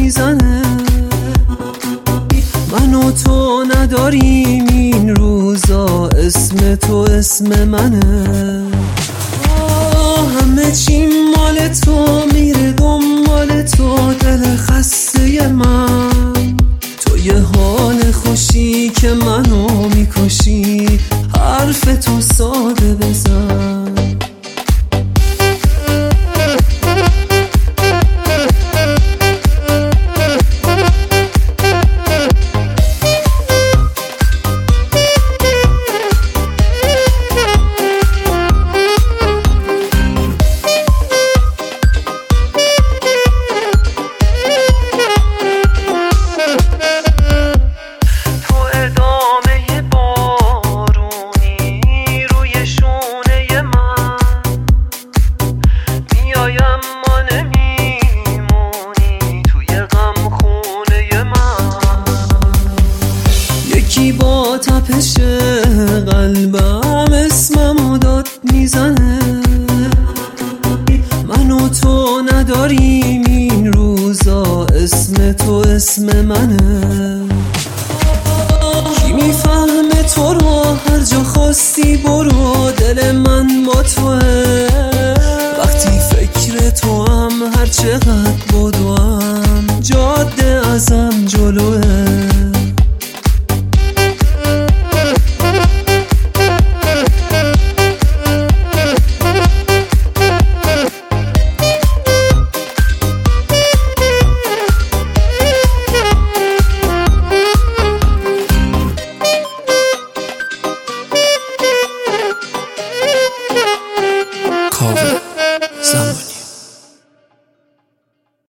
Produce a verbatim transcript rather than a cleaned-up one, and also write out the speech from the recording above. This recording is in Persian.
میزنه. من و تو نداریم این روزا، اسم تو اسم منه. آه همه چی مال تو، میره دنبال تو دل خسته من. تو یه حال خوشی که منو میکشی، حرف تو ساده بزن. با تپش قلبم اسممو داد میزنه. من و تو نداریم این روزا، اسم تو اسم منه. کی میفهمه تو رو، هر جا خواستی برو، دل من با توه. وقتی فکر تو هم هر چقدر بدوم، جاده ازم جلوه.